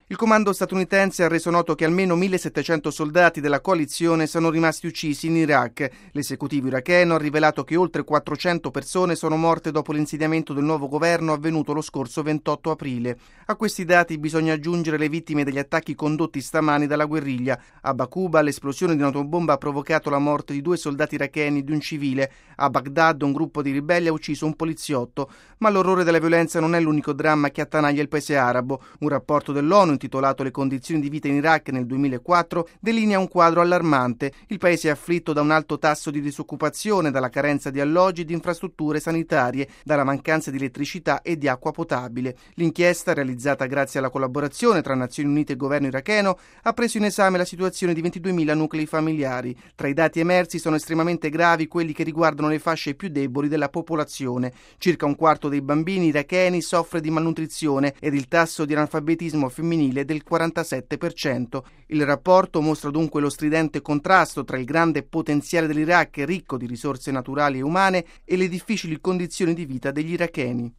Il comando statunitense ha reso noto che almeno 1.700 soldati della coalizione sono rimasti uccisi in Iraq. L'esecutivo iracheno ha rivelato che oltre 400 persone sono morte dopo l'insediamento del nuovo governo avvenuto lo scorso 28 aprile. A questi dati bisogna aggiungere le vittime degli attacchi condotti stamani dalla guerriglia. A Baquba l'esplosione di un'autobomba ha provocato la morte di 2 soldati iracheni e di un civile. A Baghdad un gruppo di ribelli ha ucciso un poliziotto. Ma l'orrore della violenza non è l'unico dramma che attanaglia il paese arabo. Un rapporto dell'ONU intitolato Le condizioni di vita in Iraq nel 2004 delinea un quadro allarmante. Il paese è afflitto da un alto tasso di disoccupazione, dalla carenza di alloggi e di infrastrutture sanitarie, dalla mancanza di elettricità e di acqua potabile. L'inchiesta, realizzata grazie alla collaborazione tra Nazioni Unite e governo iracheno, ha preso in esame la situazione di 22.000 nuclei familiari. Tra i dati emersi sono estremamente gravi quelli che riguardano le fasce più deboli della popolazione. Circa un quarto dei bambini iracheni soffre di malnutrizione ed il tasso di analfabetismo femminile del 47%. Il rapporto mostra dunque lo stridente contrasto tra il grande potenziale dell'Iraq, ricco di risorse naturali e umane, e le difficili condizioni di vita degli iracheni.